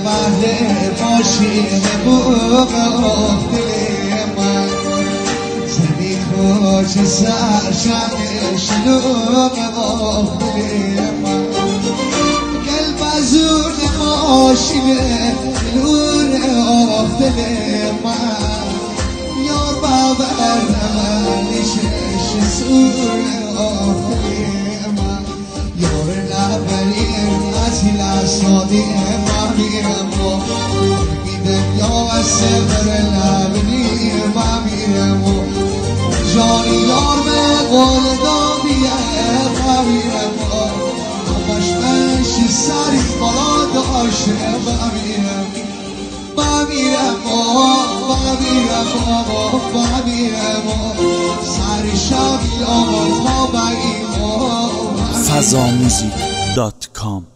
بهله ماشین بوق دل من زنی خوش سرشم شلوغ دل من قلب زور ماشین نور دل من یار باور نشش سور دل من یار نبریم اصیل سادی ما میرم و میدم یا سفر لبنی ما میرم و جانی یار به قول دادیه ما میرم و باشمنش سری بالا داشته ما میرم سری شبی آمد ما بگیم fazamusic.com